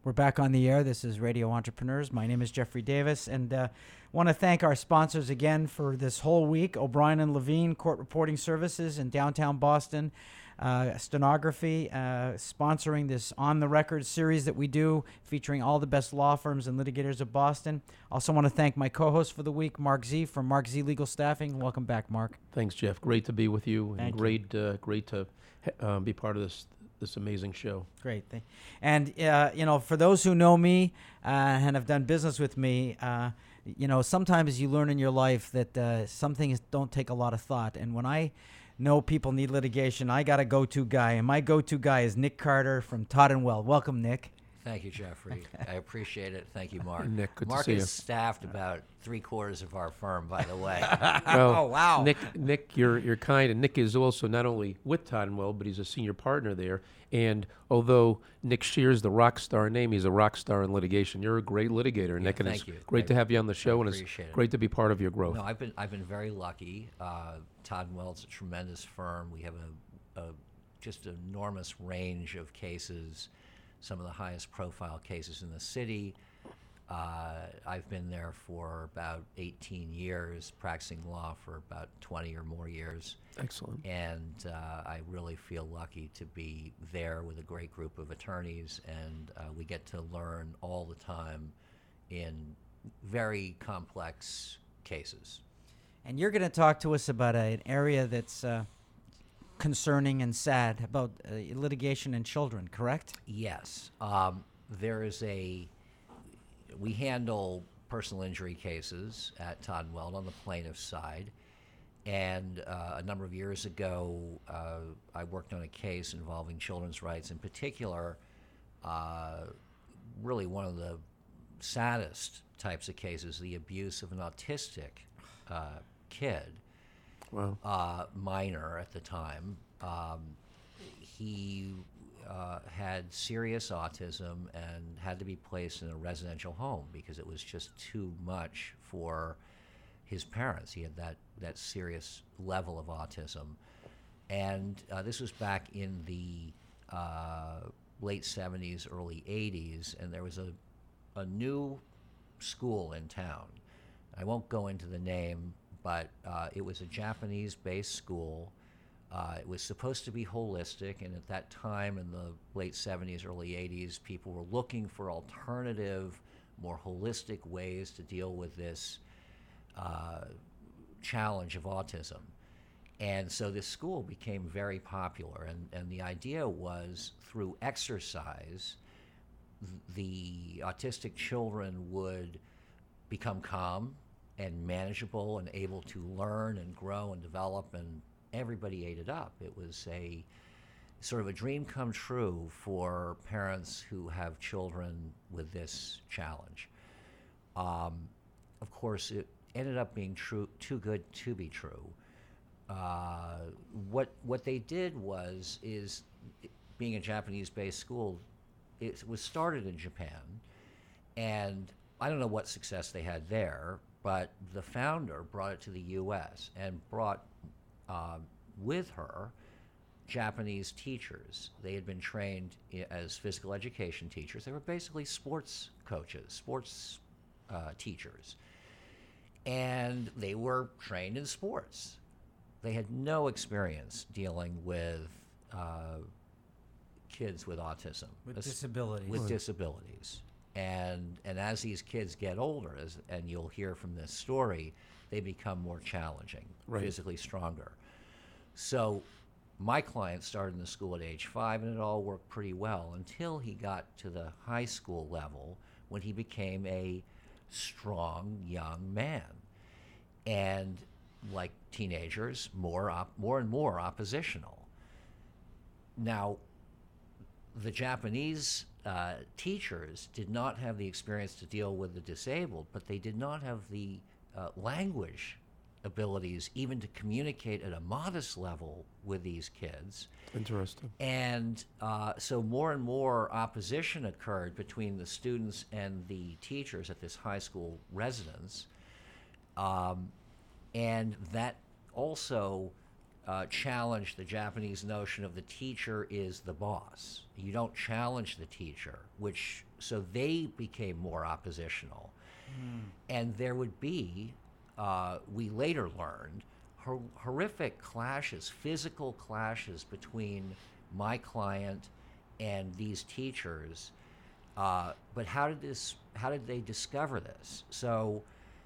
We're back on the air. This is Radio Entrepreneurs. My name is Jeffrey Davis, and want to thank our sponsors again for this whole week: O'Brien and Levine Court Reporting Services in downtown Boston, Stenography, sponsoring this On the Record series that we do, featuring all the best law firms and litigators of Boston. Also want to thank my co-host for the week, Mark Z from Mark Z Legal Staffing. Welcome back, Mark. Thanks, Jeff. Great to be with you, and Thank you. great to be part of this amazing show. Great. And, for those who know me and have done business with me, sometimes you learn in your life that some things don't take a lot of thought. And when I know people need litigation, I got a go-to guy. And my go-to guy is Nick Carter from Todd & Weld. Welcome, Nick. Thank you, Jeffrey. I appreciate it. Thank you, Mark. Nick, good Mark to see you. has staffed about 3/4 of our firm, by the way. Well, Oh, wow. Nick, you're kind, and Nick is also not only with Todd & Weld, but he's a senior partner there. And although Nick shares the rock star name, he's a rock star in litigation. You're a great litigator, Nick, and thank it's you. great to have you on the show, and it's appreciate it. great to be part of your growth. No, I've been very lucky. Todd & Weld's a tremendous firm. We have just an enormous range of cases, some of the highest profile cases in the city. I've been there for about 18 years, practicing law for about 20 or more years. Excellent. And I really feel lucky to be there with a great group of attorneys, and we get to learn all the time in very complex cases. And you're going to talk to us about an area that's concerning and sad, about litigation and children, correct? Yes. We handle personal injury cases at Todd & Weld on the plaintiff's side. And a number of years ago, I worked on a case involving children's rights, in particular, really one of the saddest types of cases, the abuse of an autistic kid. Wow. Minor at the time. He had serious autism and had to be placed in a residential home because it was just too much for his parents. He had that serious level of autism. And this was back in the late 70s, early 80s, and there was a new school in town. I won't go into the name, but it was a Japanese-based school. It was supposed to be holistic, and at that time in the late 70s, early 80s, people were looking for alternative, more holistic ways to deal with this challenge of autism. And so this school became very popular, and the idea was through exercise, the autistic children would become calm and manageable and able to learn and grow and develop, and everybody ate it up. It was a sort of a dream come true for parents who have children with this challenge. Of course, it ended up being too good to be true. What they did is being a Japanese-based school, it was started in Japan, and I don't know what success they had there, but the founder brought it to the U.S. and brought with her Japanese teachers. They had been trained as physical education teachers. They were basically sports coaches, sports teachers. And they were trained in sports. They had no experience dealing with kids with autism. With disabilities. With disabilities. And as these kids get older, and you'll hear from this story, they become more challenging, Right. physically stronger. So my client started in the school at age 5, and it all worked pretty well until he got to the high school level when he became a strong young man. And like teenagers, more and more oppositional. Now, the Japanese teachers did not have the experience to deal with the disabled, but they did not have the language abilities even to communicate at a modest level with these kids. Interesting. And so more and more opposition occurred between the students and the teachers at this high school residence. And that also challenge the Japanese notion of the teacher is the boss. You don't challenge the teacher, so they became more oppositional. And there would be, we later learned, horrific clashes, physical clashes between my client and these teachers. But how did they discover this? So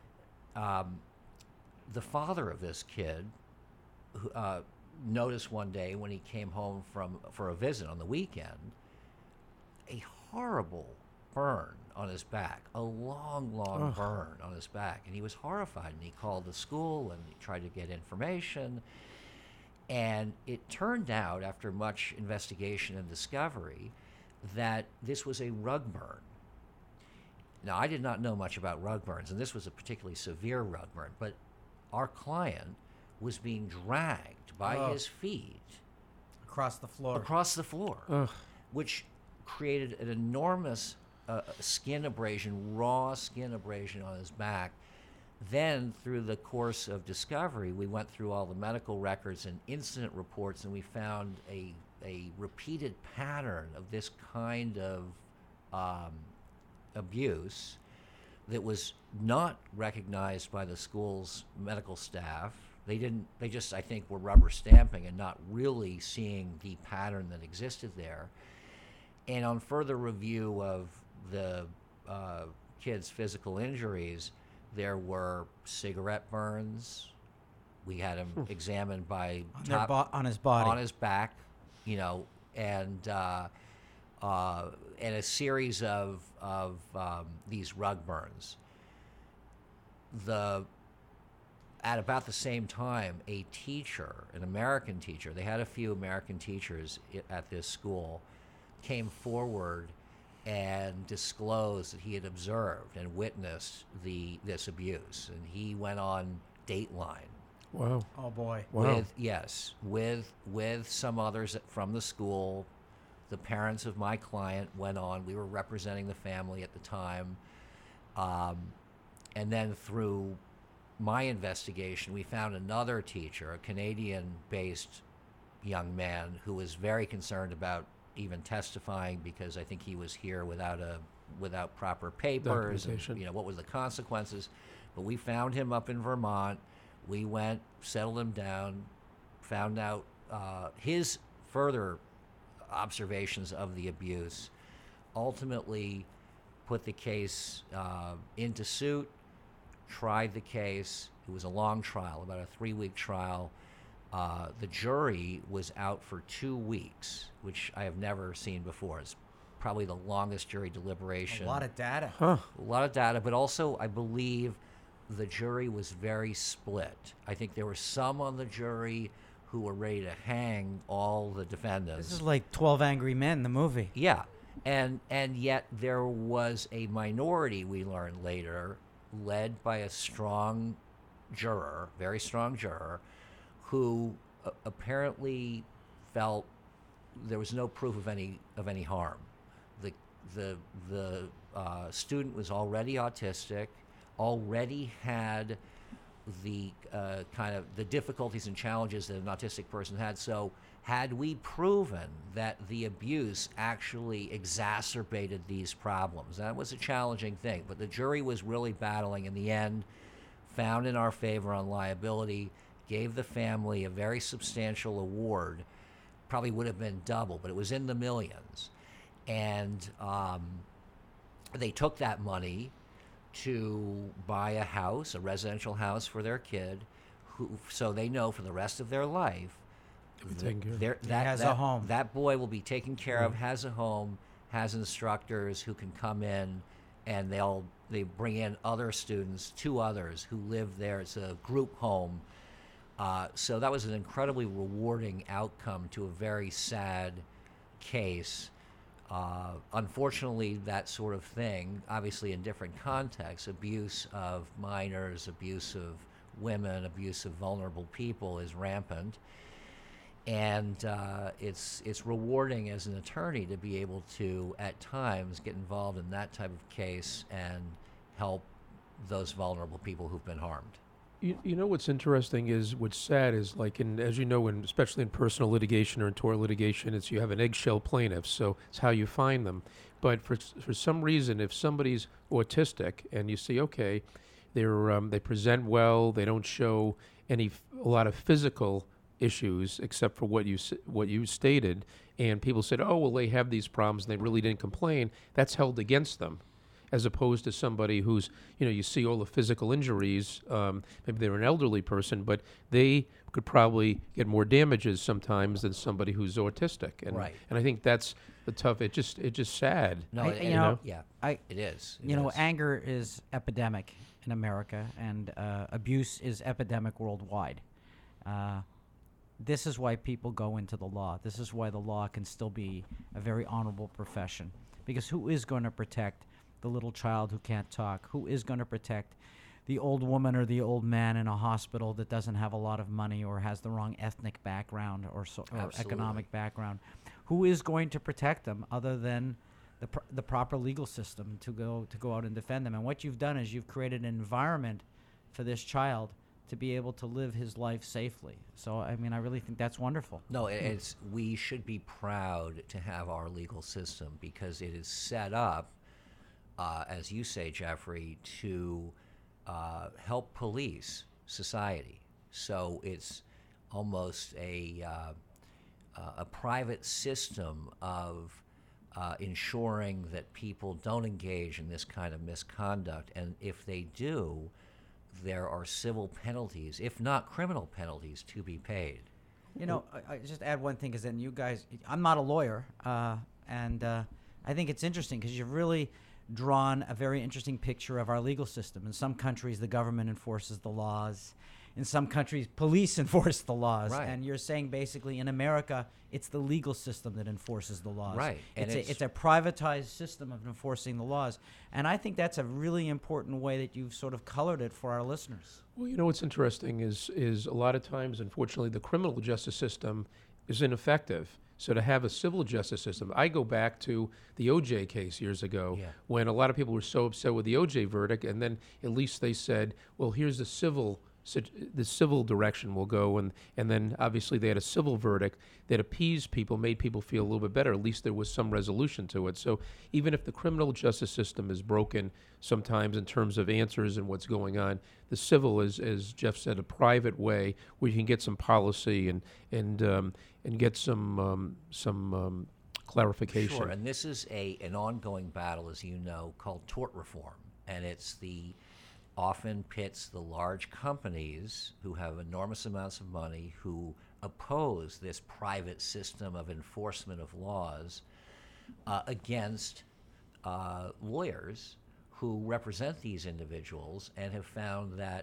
the father of this kid noticed one day when he came home for a visit on the weekend, a horrible burn on his back, a long burn on his back. And he was horrified, and he called the school and he tried to get information. And it turned out, after much investigation and discovery, that this was a rug burn. Now, I did not know much about rug burns, and this was a particularly severe rug burn, but our client was being dragged by his feet Across the floor. Ugh. which created an enormous skin abrasion, raw skin abrasion on his back. Then, through the course of discovery, we went through all the medical records and incident reports, and we found a repeated pattern of this kind of abuse that was not recognized by the school's medical staff. They just, I think, were rubber stamping and not really seeing the pattern that existed there. And on further review of the kid's physical injuries, there were cigarette burns. We had him examined by On his body. on his back, and a series of these rug burns. At about the same time, a teacher, an American teacher, they had a few American teachers at this school, came forward and disclosed that he had observed and witnessed this abuse, and he went on Dateline. Wow. Oh boy. Wow. With some others from the school. The parents of my client went on. We were representing the family at the time. And then through my investigation, we found another teacher, a Canadian-based young man who was very concerned about even testifying because I think he was here without proper papers. And, what was the consequences? But we found him up in Vermont. We went, settled him down, found out his further observations of the abuse, ultimately put the case into suit, tried the case. It was a long trial, about a 3-week trial. The jury was out for 2 weeks, which I have never seen before. It's probably the longest jury deliberation. A lot of data. A lot of data, but also I believe the jury was very split. I think there were some on the jury who were ready to hang all the defendants. This is like 12 Angry Men, the movie. Yeah, and yet there was a minority, we learned later, led by a strong juror, very strong juror, who apparently felt there was no proof of any harm. The student was already autistic, already had the kind of the difficulties and challenges that an autistic person had. So had we proven that the abuse actually exacerbated these problems, that was a challenging thing. But the jury was really battling. In the end, found in our favor on liability, gave the family a very substantial award. Probably would have been double, but it was in the millions. And they took that money to buy a house, a residential house for their kid, so they know for the rest of their life a home. That boy will be taken care of, has a home, has instructors who can come in, and they bring in other students, 2 others who live there. It's a group home. So that was an incredibly rewarding outcome to a very sad case. Unfortunately, that sort of thing, obviously in different contexts, abuse of minors, abuse of women, abuse of vulnerable people is rampant. And it's rewarding as an attorney to be able to, at times, get involved in that type of case and help those vulnerable people who've been harmed. You know what's interesting is what's sad is like as you know, especially in personal litigation or in tort litigation, it's you have an eggshell plaintiff, so it's how you find them. But for some reason, if somebody's autistic and you see, okay, they present well, they don't show a lot of physical issues except for what you stated, and people said, oh well, they have these problems and they really didn't complain. That's held against them, as opposed to somebody who's, you see all the physical injuries. Maybe they're an elderly person, but they could probably get more damages sometimes than somebody who's autistic. And, Right. And I think that's the tough. It's just sad. No, I- it, you it- know, yeah, I- it is. It You know, is. anger is epidemic in America, and abuse is epidemic worldwide. This is why people go into the law. This is why the law can still be a very honorable profession. Because who is going to protect the little child who can't talk? Who is going to protect the old woman or the old man in a hospital that doesn't have a lot of money or has the wrong ethnic background or Absolutely. economic background? Who is going to protect them other than the proper legal system to go out and defend them? And what you've done is you've created an environment for this child to be able to live his life safely. So, I mean, I really think that's wonderful. No, it's we should be proud to have our legal system because it is set up, as you say, Jeffrey, to help police society. So it's almost a private system of ensuring that people don't engage in this kind of misconduct, and if they do, there are civil penalties, if not criminal penalties, to be paid. You know, I just add one thing, because then you guys, I'm not a lawyer, and I think it's interesting because you've really drawn a very interesting picture of our legal system. In some countries, the government enforces the laws. In some countries, police enforce the laws. Right. And you're saying basically in America, it's the legal system that enforces the laws. Right. And It's a privatized system of enforcing the laws. And I think that's a really important way that you've sort of colored it for our listeners. Well, you know what's interesting is a lot of times, unfortunately, the criminal justice system is ineffective. So to have a civil justice system, I go back to the O.J. case years ago, Yeah. when a lot of people were so upset with the O.J. verdict, and then at least they said, well, here's the civil direction we'll go, and then obviously they had a civil verdict that appeased people, made people feel a little bit better. At least there was some resolution to it. So even if the criminal justice system is broken sometimes in terms of answers and what's going on, the civil is, as Jeff said, a private way where you can get some policy and get some clarification. Sure, and this is an ongoing battle, as you know, called tort reform, and it's often pits the large companies who have enormous amounts of money who oppose this private system of enforcement of laws against lawyers who represent these individuals and have found that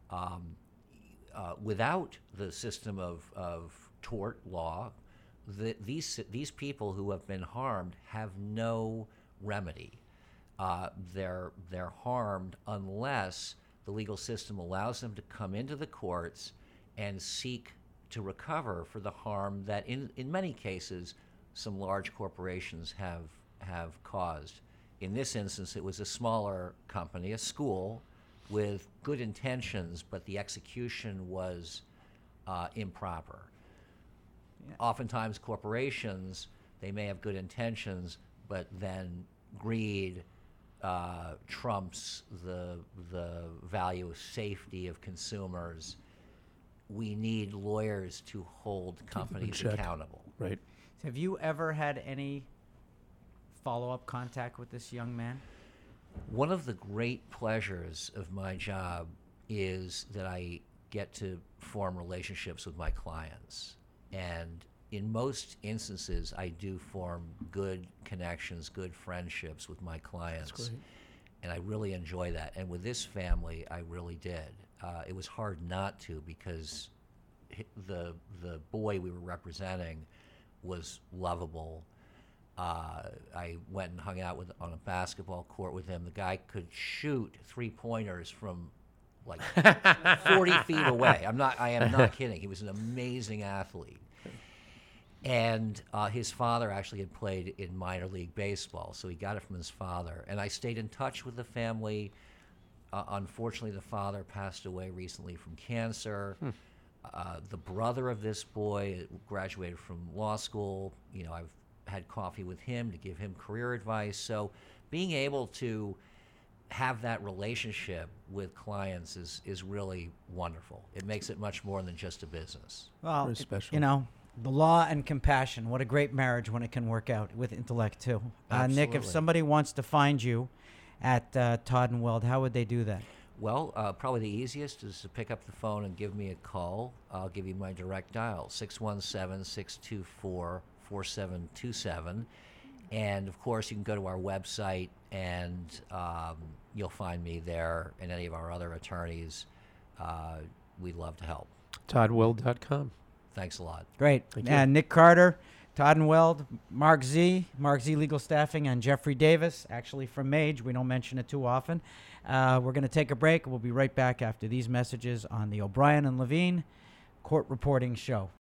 without the system of tort law, these people who have been harmed have no remedy. They're harmed unless the legal system allows them to come into the courts and seek to recover for the harm that in many cases some large corporations have caused. In this instance, it was a smaller company, a school, with good intentions, but the execution was improper. Yeah. Oftentimes corporations, they may have good intentions, but then greed trumps the value of safety of consumers. We need lawyers to hold companies check. accountable. Right. Have you ever had any follow-up contact with this young man? One of the great pleasures of my job is that I get to form relationships with my clients. And in most instances, I do form good connections, good friendships with my clients. That's great. And I really enjoy that. And with this family, I really did. It was hard not to because the boy we were representing was lovable. I went and hung out on a basketball court with him. The guy could shoot 3-pointers from like 40 feet away. I am not kidding. He was an amazing athlete. And his father actually had played in minor league baseball, so he got it from his father. And I stayed in touch with the family Unfortunately, the father passed away recently from cancer. The brother of this boy graduated from law school. You know, I've had coffee with him to give him career advice. So being able to have that relationship with clients is really wonderful. It makes it much more than just a business. Well, Very special. you know, the law and compassion. What a great marriage when it can work out with intellect, too. Nick, if Absolutely. somebody wants to find you at Todd and Weld, how would they do that? Well, probably the easiest is to pick up the phone and give me a call. I'll give you my direct dial, 617-624-4727. And, of course, you can go to our website, and you'll find me there and any of our other attorneys. We'd love to help. ToddWeld.com. Thanks a lot. Great. Thank you. And Nick Carter, Todd and Weld, Mark Z Legal Staffing, and Jeffrey Davis, actually from Mage. We don't mention it too often. We're going to take a break. We'll be right back after these messages on the O'Brien and Levine Court Reporting Show.